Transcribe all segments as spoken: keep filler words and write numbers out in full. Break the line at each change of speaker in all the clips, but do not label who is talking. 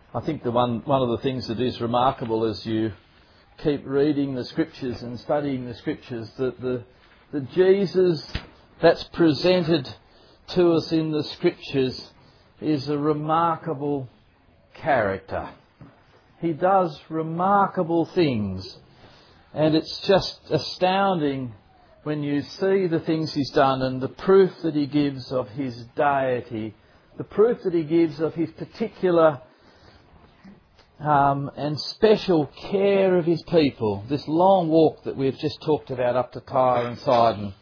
I think the one, one of the things that is remarkable as you keep reading the Scriptures and studying the Scriptures, that the, the Jesus that's presented to us in the Scriptures is a remarkable character. He does remarkable things, and it's just astounding when you see the things he's done and the proof that he gives of his deity, the proof that he gives of his particular um, and special care of his people. This long walk that we've just talked about up to Tyre and Sidon,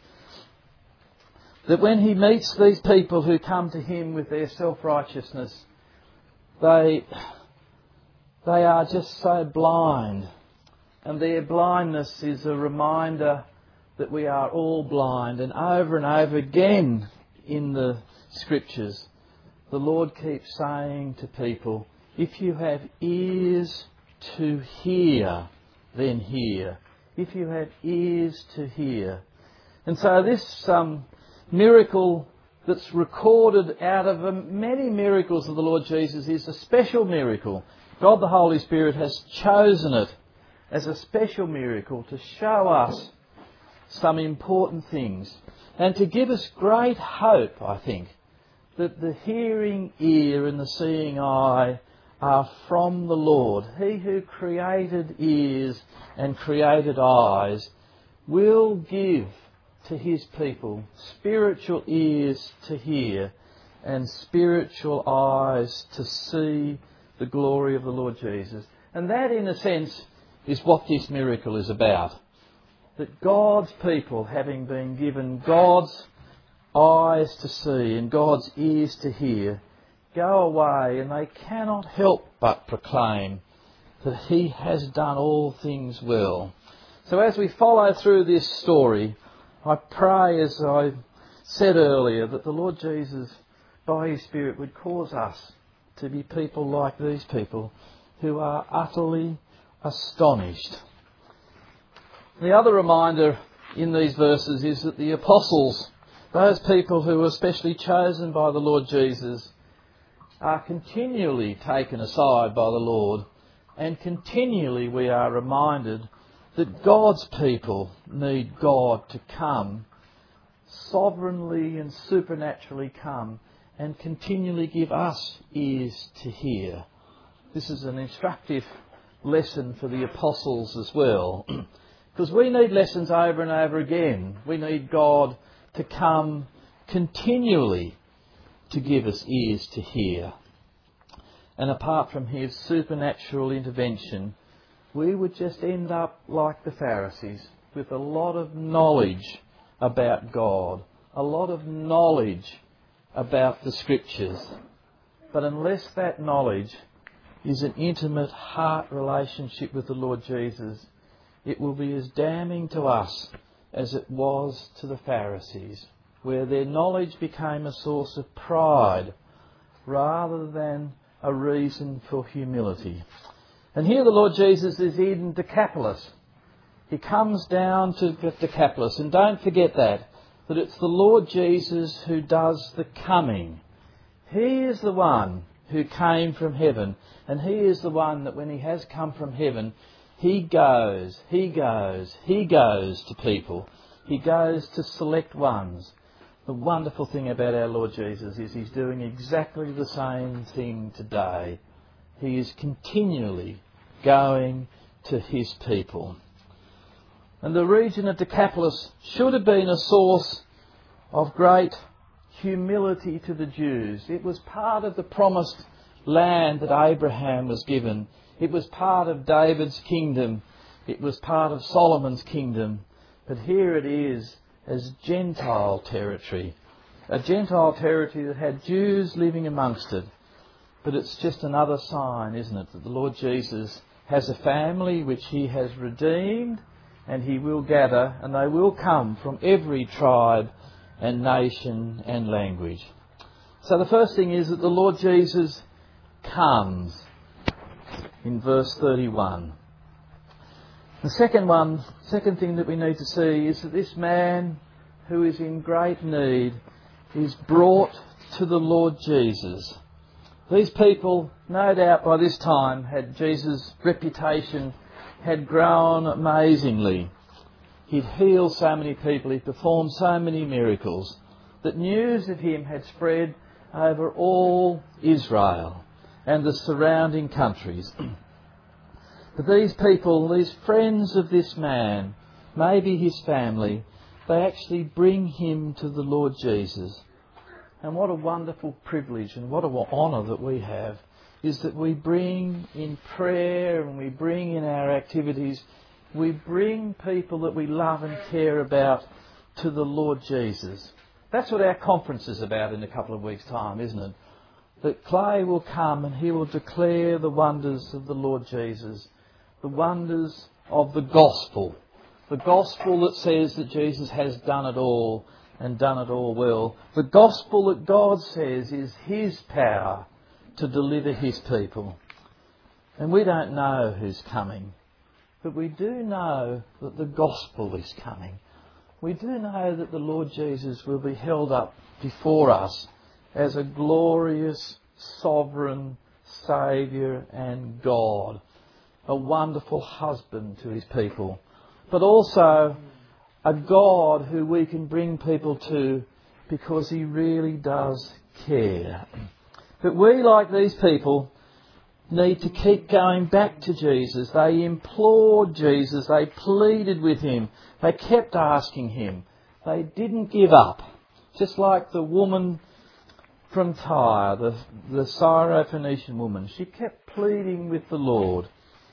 that when he meets these people who come to him with their self-righteousness, they, they are just so blind. And their blindness is a reminder that we are all blind. And over and over again in the Scriptures, the Lord keeps saying to people, if you have ears to hear, then hear. If you have ears to hear. And so this um, miracle that's recorded out of many miracles of the Lord Jesus is a special miracle. God the Holy Spirit has chosen it as a special miracle to show us some important things and to give us great hope, I think, that the hearing ear and the seeing eye are from the Lord. He who created ears and created eyes will give to his people spiritual ears to hear and spiritual eyes to see the glory of the Lord Jesus. And that, in a sense, is what this miracle is about. That God's people, having been given God's eyes to see and God's ears to hear, go away and they cannot help but proclaim that he has done all things well. So as we follow through this story, I pray, as I said earlier, that the Lord Jesus, by his Spirit, would cause us to be people like these people who are utterly astonished. The other reminder in these verses is that the apostles, those people who were specially chosen by the Lord Jesus, are continually taken aside by the Lord, and continually we are reminded that God's people need God to come, sovereignly and supernaturally come, and continually give us ears to hear. This is an instructive lesson for the apostles as well, because we need lessons over and over again. We need God to come continually to give us ears to hear. And apart from his supernatural intervention, we would just end up like the Pharisees, with a lot of knowledge about God, a lot of knowledge about the Scriptures. But unless that knowledge is an intimate heart relationship with the Lord Jesus, it will be as damning to us as it was to the Pharisees, where their knowledge became a source of pride rather than a reason for humility. And here the Lord Jesus is in Decapolis. He comes down to Decapolis, and don't forget that, that it's the Lord Jesus who does the coming. He is the one who came from heaven, and he is the one that when he has come from heaven, he goes, he goes, he goes to people. He goes to select ones. The wonderful thing about our Lord Jesus is he's doing exactly the same thing today. He is continually going to his people. And the region of Decapolis should have been a source of great humility to the Jews. It was part of the promised land that Abraham was given. It was part of David's kingdom. It was part of Solomon's kingdom. But here it is as Gentile territory. A Gentile territory that had Jews living amongst it. But it's just another sign, isn't it, that the Lord Jesus has a family which he has redeemed, and he will gather, and they will come from every tribe and nation and language. So the first thing is that the Lord Jesus comes in verse thirty-one. The second one, second thing that we need to see is that this man who is in great need is brought to the Lord Jesus. These people, no doubt by this time, had Jesus' reputation had grown amazingly. He'd healed so many people, he'd performed so many miracles, that news of him had spread over all Israel and the surrounding countries. But these people, these friends of this man, maybe his family, they actually bring him to the Lord Jesus. And what a wonderful privilege and what an honour that we have is that we bring in prayer and we bring in our activities, we bring people that we love and care about to the Lord Jesus. That's what our conference is about in a couple of weeks' time, isn't it? That Clay will come and he will declare the wonders of the Lord Jesus, the wonders of the gospel, the gospel that says that Jesus has done it all and done it all well. The gospel that God says is his power to deliver his people. And we don't know who's coming, but we do know that the gospel is coming. We do know that the Lord Jesus will be held up before us as a glorious, sovereign Saviour and God, a wonderful husband to his people, but also a God who we can bring people to because he really does care. But we, like these people, need to keep going back to Jesus. They implored Jesus. They pleaded with him. They kept asking him. They didn't give up. Just like the woman from Tyre, the, the Syrophoenician woman. She kept pleading with the Lord.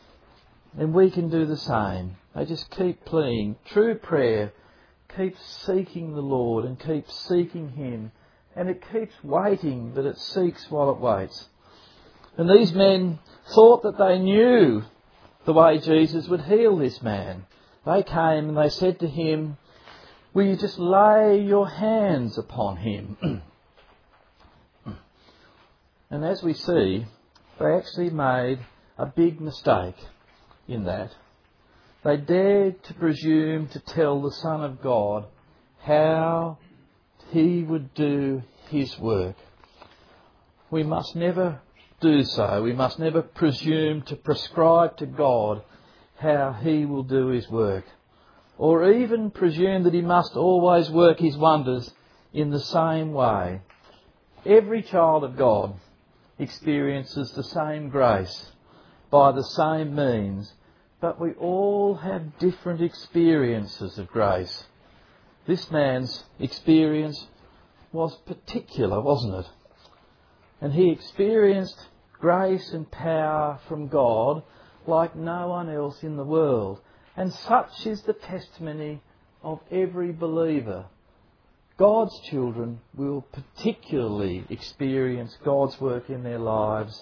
And we can do the same. They just keep pleading. True prayer keeps seeking the Lord and keeps seeking him. And it keeps waiting, but it seeks while it waits. And these men thought that they knew the way Jesus would heal this man. They came and they said to him, "Will you just lay your hands upon him?" And as we see, they actually made a big mistake in that. They dared to presume to tell the Son of God how he would do his work. We must never do so. We must never presume to prescribe to God how he will do his work, or even presume that he must always work his wonders in the same way. Every child of God experiences the same grace by the same means, but we all have different experiences of grace. This man's experience was particular, wasn't it? And he experienced grace and power from God like no one else in the world. And such is the testimony of every believer. God's children will particularly experience God's work in their lives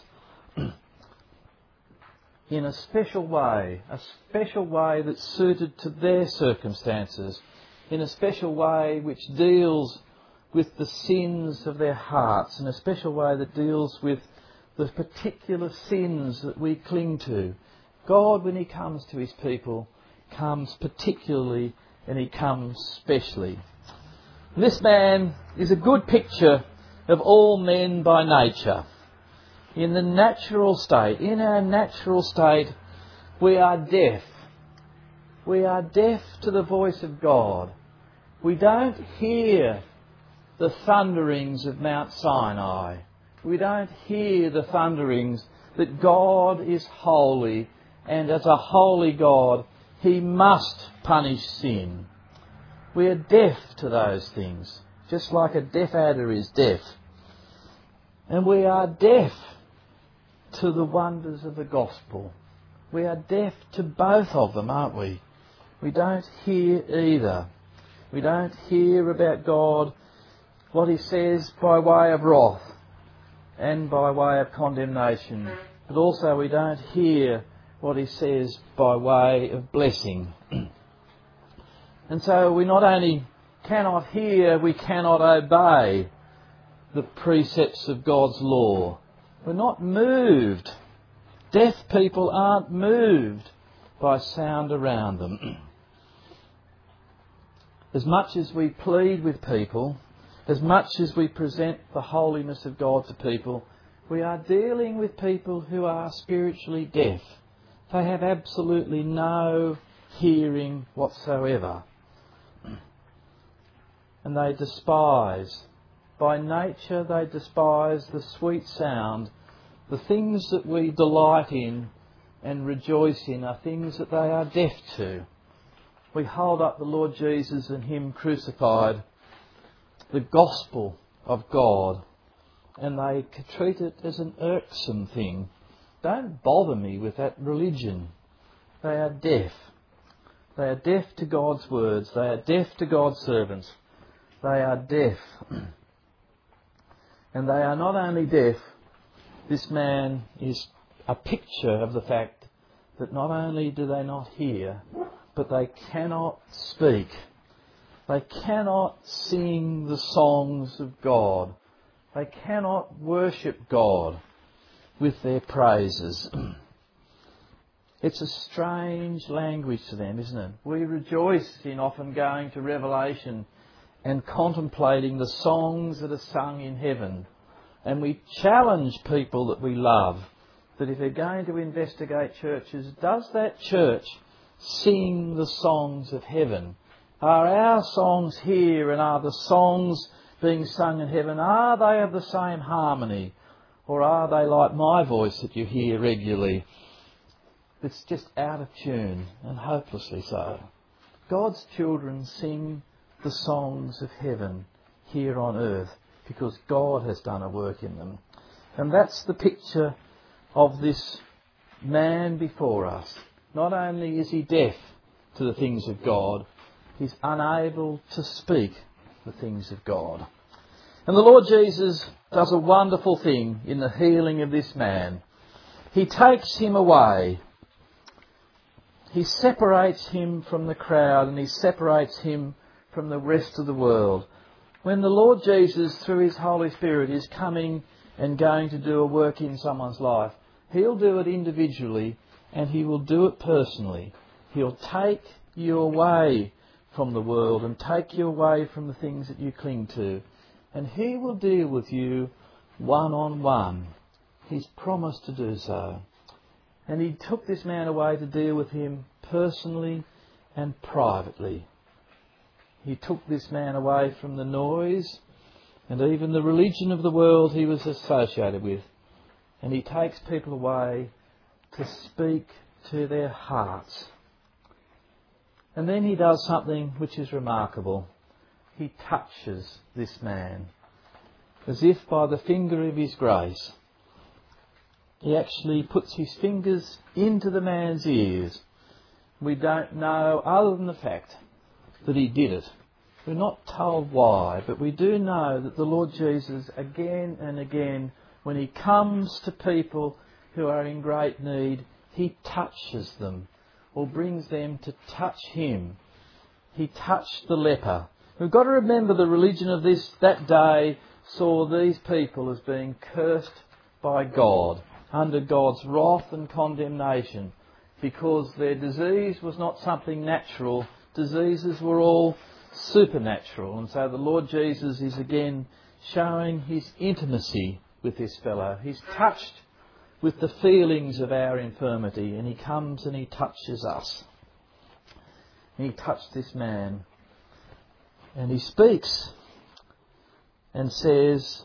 in a special way, a special way that's suited to their circumstances, in a special way which deals with the sins of their hearts, in a special way that deals with the particular sins that we cling to. God, when he comes to his people, comes particularly and he comes specially. This man is a good picture of all men by nature. In the natural state, in our natural state, we are deaf. We are deaf to the voice of God. We don't hear the thunderings of Mount Sinai. We don't hear the thunderings that God is holy, and as a holy God, he must punish sin. We are deaf to those things, just like a deaf adder is deaf. And we are deaf to the wonders of the gospel. We are deaf to both of them, aren't we? We don't hear either. We don't hear about God, what he says by way of wrath and by way of condemnation. But also we don't hear what he says by way of blessing. And so we not only cannot hear, we cannot obey the precepts of God's law. We're not moved. Deaf people aren't moved by sound around them. As much as we plead with people, as much as we present the holiness of God to people, We are dealing with people who are spiritually deaf. They have absolutely no hearing whatsoever. And they despise, by nature they despise the sweet sound. The things that we delight in and rejoice in are things that they are deaf to. We hold up the Lord Jesus and Him crucified, the gospel of God, and they treat it as an irksome thing. Don't bother me with that religion. They are deaf. They are deaf to God's words. They are deaf to God's servants. They are deaf. And they are not only deaf, this man is a picture of the fact that not only do they not hear, but they cannot speak. They cannot sing the songs of God. They cannot worship God with their praises. It's a strange language to them, isn't it? We rejoice in often going to Revelation and contemplating the songs that are sung in heaven. And we challenge people that we love that if they're going to investigate churches, does that church sing the songs of heaven? Are our songs here and are the songs being sung in heaven, are they of the same harmony? Or are they like my voice that you hear regularly? It's just out of tune and hopelessly so. God's children sing the songs of heaven here on earth because God has done a work in them. And that's the picture of this man before us. Not only is he deaf to the things of God, he's unable to speak the things of God. And the Lord Jesus does a wonderful thing in the healing of this man. He takes him away. He separates him from the crowd and he separates him from the rest of the world. When the Lord Jesus, through His Holy Spirit, is coming and going to do a work in someone's life, He'll do it individually and He will do it personally. He'll take you away from the world and take you away from the things that you cling to. And He will deal with you one-on-one. He's promised to do so. And He took this man away to deal with him personally and privately. He took this man away from the noise and even the religion of the world he was associated with. And He takes people away to speak to their hearts. And then He does something which is remarkable. He touches this man as if by the finger of His grace. He actually puts His fingers into the man's ears. We don't know other than the fact that He did it. We're not told why, but we do know that the Lord Jesus again and again, when He comes to people who are in great need, He touches them or brings them to touch Him. He touched the leper. We've got to remember the religion of this that day saw these people as being cursed by God, under God's wrath and condemnation, because their disease was not something natural. Diseases were all supernatural. And so the Lord Jesus is again showing His intimacy with this fellow. He's touched with the feelings of our infirmity, and He comes and He touches us. And He touched this man. And He speaks and says,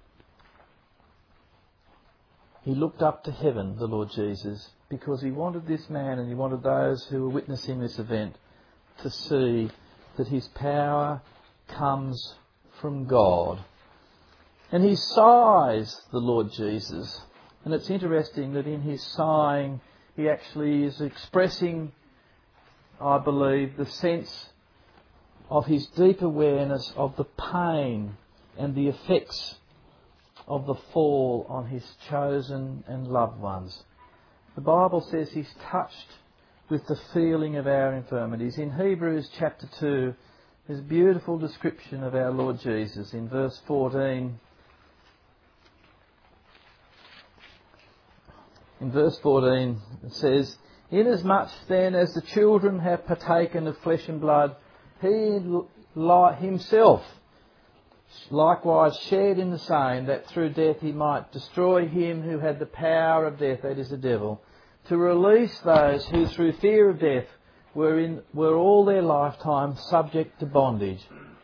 He looked up to heaven, the Lord Jesus, because He wanted this man and He wanted those who were witnessing this event to see that His power comes from God. And He sighs, the Lord Jesus. And it's interesting that in His sighing, He actually is expressing, I believe, the sense of His deep awareness of the pain and the effects of the fall on His chosen and loved ones. The Bible says He's touched with the feeling of our infirmities. In Hebrews chapter two, there's a beautiful description of our Lord Jesus in verse fourteen. In verse fourteen it says, Inasmuch then as the children have partaken of flesh and blood, He Himself likewise shared in the same, that through death he might destroy him who had the power of death, that is the devil, to release those who through fear of death were, in, were all their lifetime subject to bondage.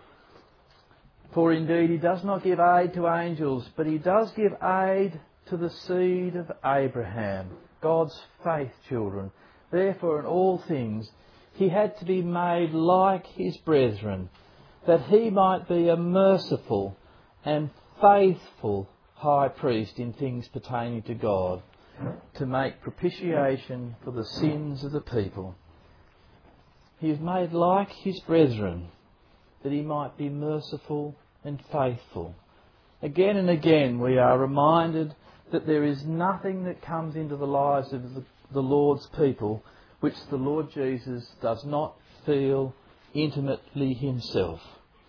For indeed he does not give aid to angels, but he does give aid to the seed of Abraham, God's faith children. Therefore in all things he had to be made like his brethren, that he might be a merciful and faithful high priest in things pertaining to God, to make propitiation for the sins of the people. He is made like his brethren, that he might be merciful and faithful. Again and again we are reminded that there is nothing that comes into the lives of the, the Lord's people which the Lord Jesus does not feel intimately himself.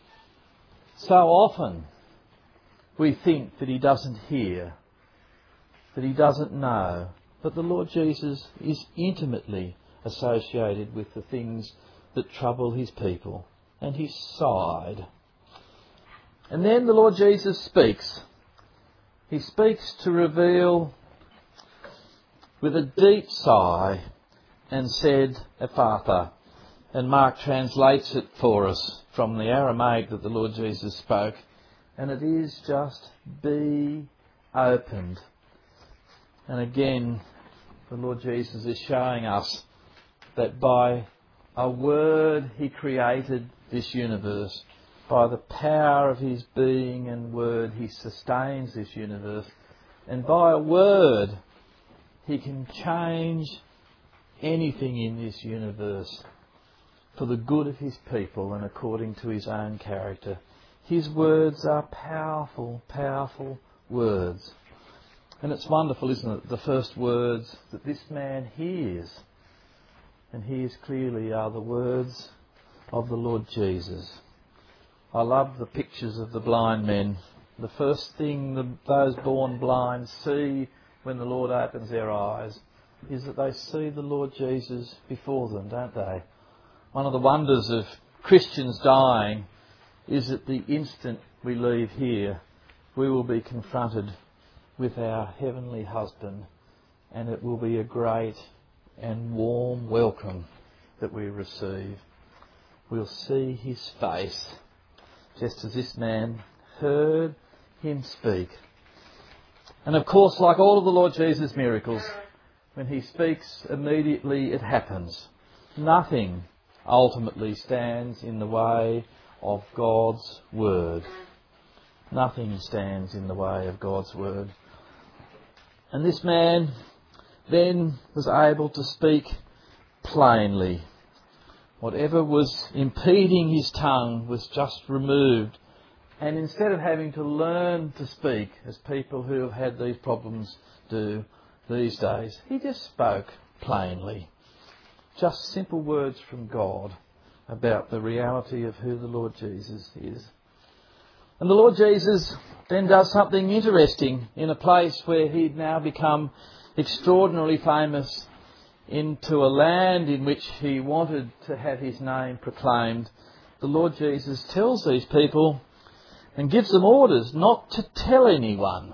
So often we think that he doesn't hear, that he doesn't know, but the Lord Jesus is intimately associated with the things that trouble his people, and he sighed. And then the Lord Jesus speaks. He speaks to reveal with a deep sigh and said, Ephphatha. And Mark translates it for us from the Aramaic that the Lord Jesus spoke. And it is just, be opened. And again, the Lord Jesus is showing us that by a word he created this universe. By the power of his being and word he sustains this universe. And by a word he can change anything in this universe for the good of his people and according to his own character. His words are powerful, powerful words. And it's wonderful, isn't it? The first words that this man hears and hears clearly are the words of the Lord Jesus. I love the pictures of the blind men. The first thing the, those born blind see when the Lord opens their eyes is that they see the Lord Jesus before them, don't they? One of the wonders of Christians dying is that the instant we leave here, we will be confronted with our heavenly husband, and it will be a great and warm welcome that we receive. We'll see his face, just as this man heard him speak. And of course, like all of the Lord Jesus' miracles, when he speaks, immediately it happens. Nothing ultimately stands in the way of God's word. Nothing stands in the way of God's word. And this man then was able to speak plainly. Whatever was impeding his tongue was just removed. And instead of having to learn to speak, as people who have had these problems do these days, he just spoke plainly. Just simple words from God about the reality of who the Lord Jesus is. And the Lord Jesus then does something interesting in a place where he'd now become extraordinarily famous, into a land in which he wanted to have his name proclaimed. The Lord Jesus tells these people and gives them orders not to tell anyone.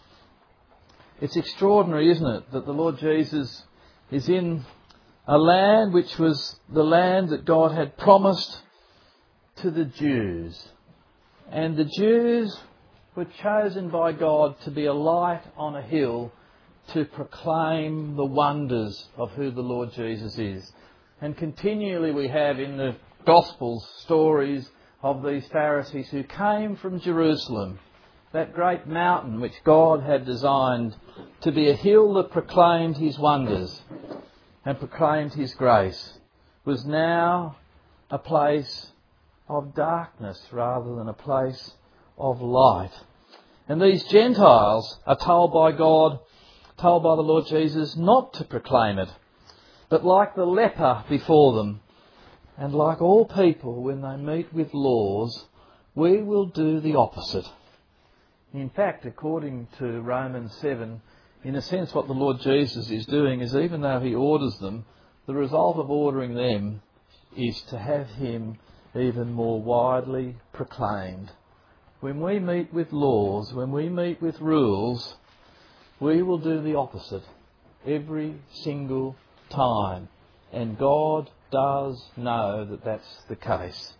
It's extraordinary, isn't it, that the Lord Jesus is in a land which was the land that God had promised to the Jews. And the Jews were chosen by God to be a light on a hill to proclaim the wonders of who the Lord Jesus is. And continually we have in the Gospels stories of these Pharisees who came from Jerusalem, that great mountain which God had designed to be a hill that proclaimed his wonders and proclaimed his grace, was now a place of darkness rather than a place of light. And these Gentiles are told by God, told by the Lord Jesus not to proclaim it, but like the leper before them, and like all people when they meet with laws, we will do the opposite. In fact, according to Romans seven, in a sense what the Lord Jesus is doing is, even though he orders them, the result of ordering them is to have him even more widely proclaimed. when we meet with laws, when we meet with rules, we will do the opposite every single time. And God does know that that's the case.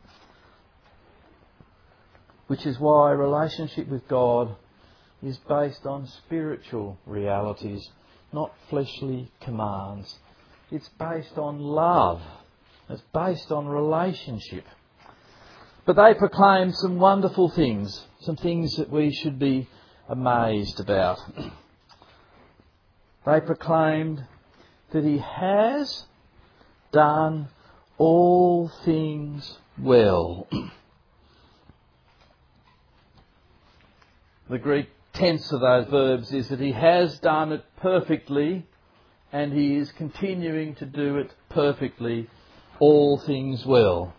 Which is why a relationship with God is based on spiritual realities, not fleshly commands. It's based on love. It's based on relationship. But they proclaim some wonderful things, some things that we should be amazed about. They proclaimed that He has done all things well. The Greek tense of those verbs is that He has done it perfectly and He is continuing to do it perfectly, all things well.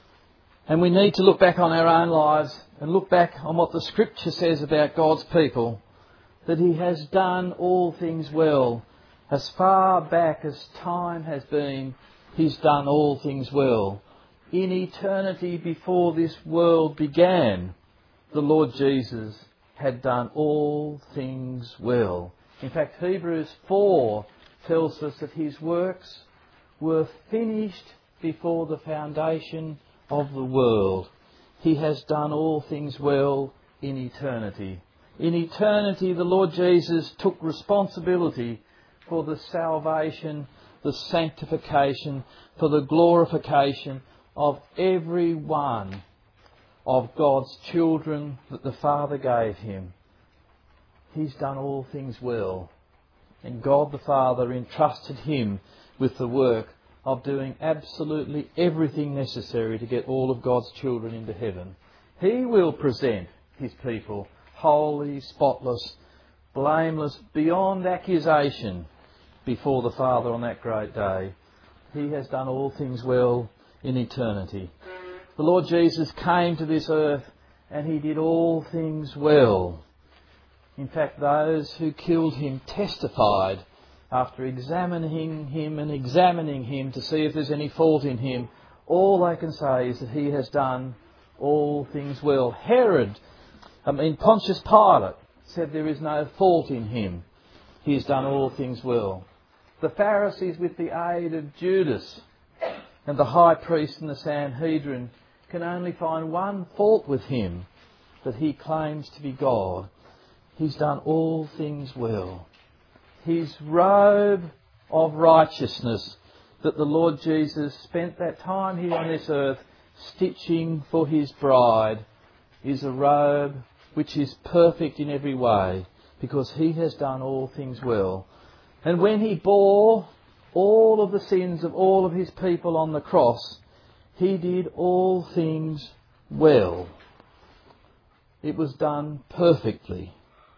And we need to look back on our own lives and look back on what the Scripture says about God's people, that He has done all things well. As far back as time has been, He's done all things well. In eternity before this world began, the Lord Jesus had done all things well. In fact, Hebrews four tells us that His works were finished before the foundation of the world. He has done all things well in eternity. In eternity, the Lord Jesus took responsibility for the salvation, the sanctification, for the glorification of every one of God's children that the Father gave Him. He's done all things well. And God the Father entrusted Him with the work of doing absolutely everything necessary to get all of God's children into heaven. He will present His people holy, spotless, blameless, beyond accusation before the Father on that great day. He has done all things well in eternity. The Lord Jesus came to this earth and He did all things well. In fact, those who killed Him testified after examining Him and examining Him to see if there's any fault in Him. All they can say is that He has done all things well. Herod, I mean Pontius Pilate, said there is no fault in Him. He has done all things well. The Pharisees, with the aid of Judas and the high priest and the Sanhedrin, can only find one fault with Him, that He claims to be God. He's done all things well. His robe of righteousness that the Lord Jesus spent that time here on this earth stitching for His bride is a robe which is perfect in every way, because He has done all things well. And when He bore all of the sins of all of His people on the cross, He did all things well. It was done perfectly.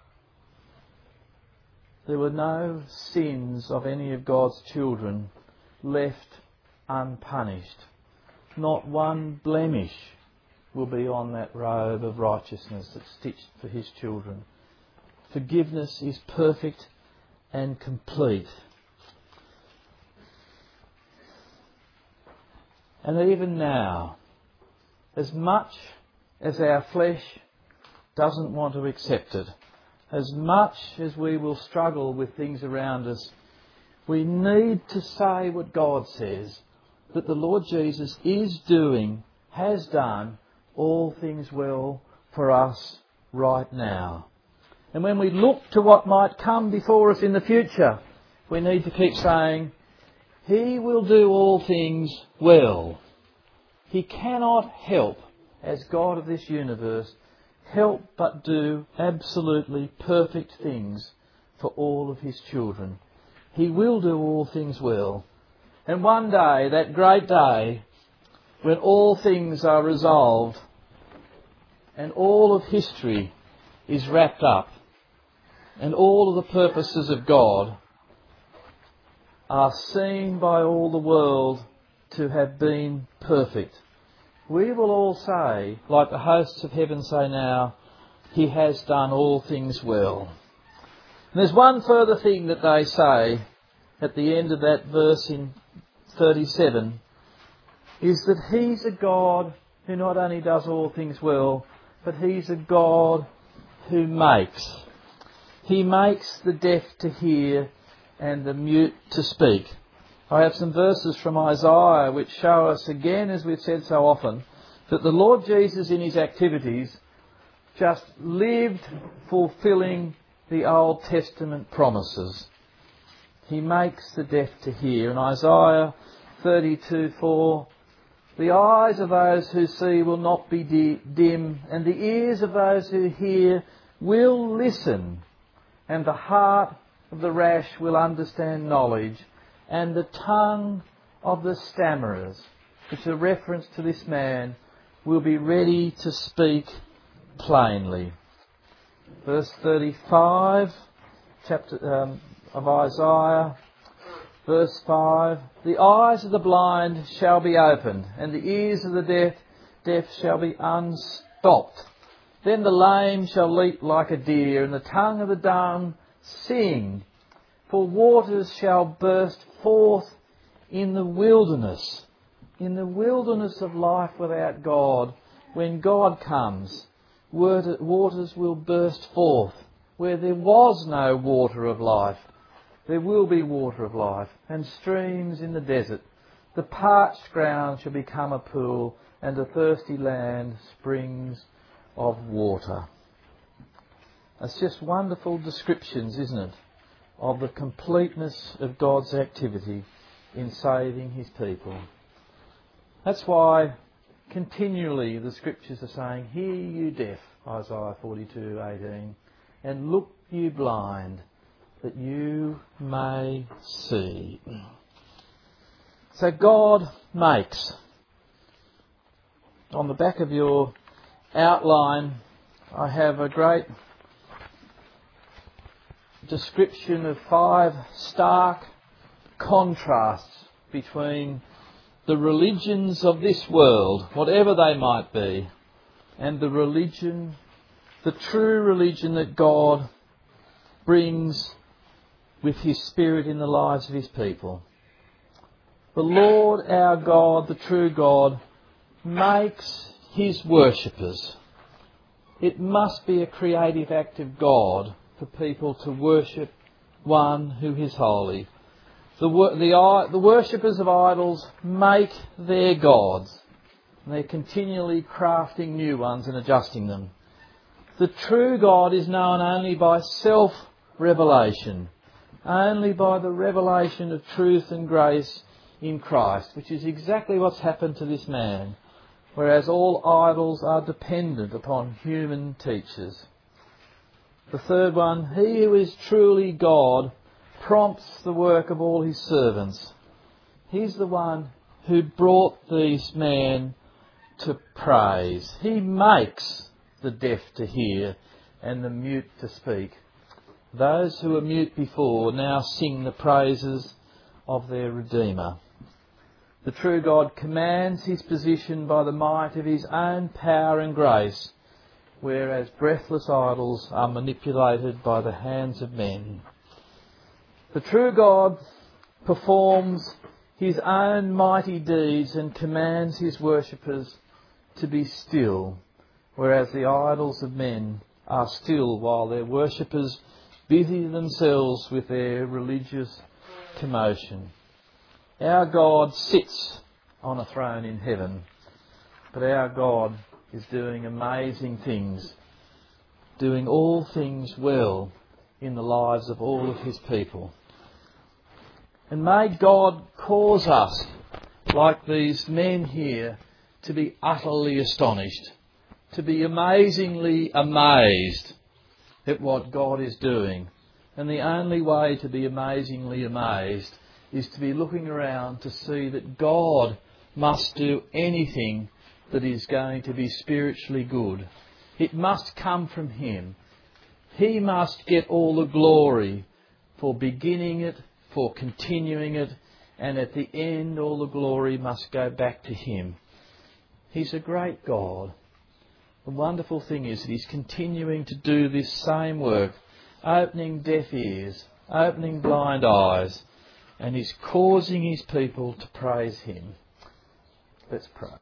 There were no sins of any of God's children left unpunished. Not one blemish will be on that robe of righteousness that's stitched for His children. Forgiveness is perfect and complete. And even now, as much as our flesh doesn't want to accept it, as much as we will struggle with things around us, we need to say what God says, that the Lord Jesus is doing, has done all things well for us right now. And when we look to what might come before us in the future, we need to keep saying, He will do all things well. He cannot help, as God of this universe, help but do absolutely perfect things for all of His children. He will do all things well. And one day, that great day, when all things are resolved and all of history is wrapped up and all of the purposes of God are seen by all the world to have been perfect, we will all say, like the hosts of heaven say now, He has done all things well. And there's one further thing that they say at the end of that verse in thirty-seven, is that He's a God who not only does all things well, but He's a God who makes. He makes the deaf to hear and the mute to speak. I have some verses from Isaiah which show us again, as we've said so often, that the Lord Jesus in His activities just lived fulfilling the Old Testament promises. He makes the deaf to hear. In Isaiah thirty-two four, the eyes of those who see will not be di- dim, and the ears of those who hear will listen, and the heart of the rash will understand knowledge, and the tongue of the stammerers, which is a reference to this man, will be ready to speak plainly. Verse thirty-five, chapter um, of Isaiah, verse five, the eyes of the blind shall be opened, and the ears of the deaf, deaf shall be unstopped. Then the lame shall leap like a deer, and the tongue of the dumb sing. For waters shall burst forth in the wilderness. In the wilderness of life without God, when God comes, waters will burst forth. Where there was no water of life, there will be water of life, and streams in the desert. The parched ground shall become a pool, and the thirsty land springs of water. It's just wonderful descriptions, isn't it, of the completeness of God's activity in saving His people. That's why continually the Scriptures are saying, hear you deaf, Isaiah forty-two eighteen, and look you blind, that you may see. So God makes. On the back of your outline, I have a great description of five stark contrasts between the religions of this world, whatever they might be, and the religion, the true religion that God brings with His Spirit in the lives of His people. The Lord our God, the true God, makes His worshippers. It must be a creative act of God for people to worship one who is holy. The, the, the worshippers of idols make their gods. And they're continually crafting new ones and adjusting them. The true God is known only by self-revelation, only by the revelation of truth and grace in Christ, which is exactly what's happened to this man, whereas all idols are dependent upon human teachers. The third one, he who is truly God prompts the work of all His servants. He's the one who brought these men to praise. He makes the deaf to hear and the mute to speak. Those who were mute before now sing the praises of their Redeemer. The true God commands His position by the might of His own power and grace, whereas breathless idols are manipulated by the hands of men. The true God performs His own mighty deeds and commands His worshippers to be still, whereas the idols of men are still while their worshippers busy themselves with their religious commotion. Our God sits on a throne in heaven, but our God is doing amazing things, doing all things well in the lives of all of His people. And may God cause us, like these men here, to be utterly astonished, to be amazingly amazed at what God is doing. And the only way to be amazingly amazed is to be looking around to see that God must do anything that is going to be spiritually good. It must come from Him. He must get all the glory for beginning it, for continuing it, and at the end all the glory must go back to Him. He's a great God. The wonderful thing is that He's continuing to do this same work, opening deaf ears, opening blind eyes, and He's causing His people to praise Him. Let's pray.